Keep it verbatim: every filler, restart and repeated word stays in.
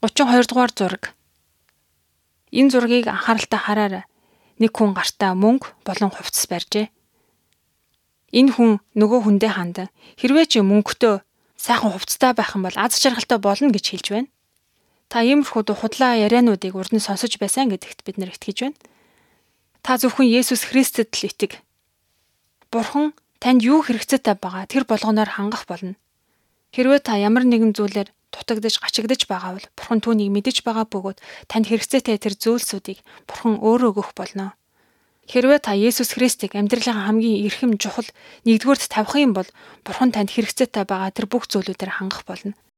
гучин хоёр дугаар зураг. Энэ зургийг анхааралтай хараарай. Нэг хүн гартаа мөнгө болон хувцас барьжээ. Энэ хүн нөгөө хүндээ хандан хэрвээ чи мөнгөтэй сайхан хувцастай байх юм бол аз жаргалтай болно гэж хэлж байна. Та иймэрхүү худлаа яриануудыг урд нь сонсож байсан гэдэгт бид нар итгэж байна. Та зөвхөн Есүс Христэд л итэг. Бурхан танд юу хэрэгцээтэй байгаа тэр болгоноор хангах болно. Хэрвээ та ямар нэгэн зүйлээр дутагдж, гачигдж байгаа бол Бурхан түүнийг мэдэж байгаа бөгөөд танд хэрэгцээтэй тэр зүйлсүүдийг Бурхан өөрөө өгөх болно. Хэрвээ та Есүс Христийг амьдралынхаа хамгийн эрхэм чухал нэгдүгээрт тавих юм бол Бурхан танд хэрэгцээтэй байгаа тэр бүх зүйлүүдээр хангах болно.